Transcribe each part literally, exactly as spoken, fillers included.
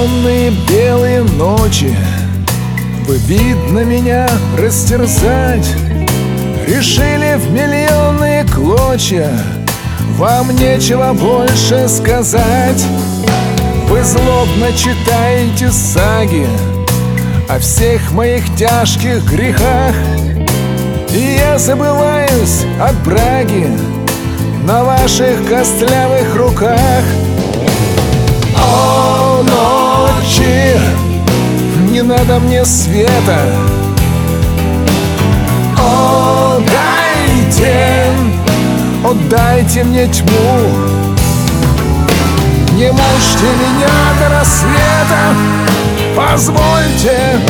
темные белые ночи вы, видно, меня растерзать решили в миллионные клочья. Вам нечего больше сказать. Вы злобно читаете саги о всех моих тяжких грехах, и я забываюсь от браги на ваших костлявых руках. О, ночи, не надо мне света. О, дайте, о, дайте мне тьму. Не мучьте меня до рассвета. Позвольте,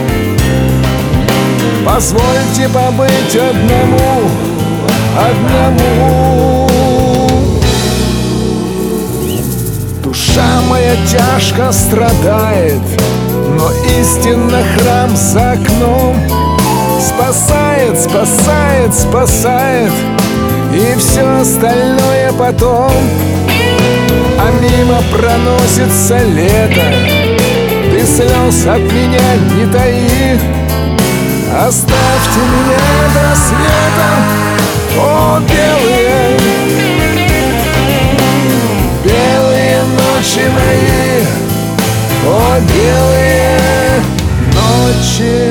позвольте побыть одному, одному. Душа моя тяжко страдает, но истинно храм за окном спасает, спасает, спасает, и все остальное потом. А мимо проносится лето, ты слез от меня не таи. Оставьте меня до рассвета, о, белые, белые ночи мои, о, белые ночи.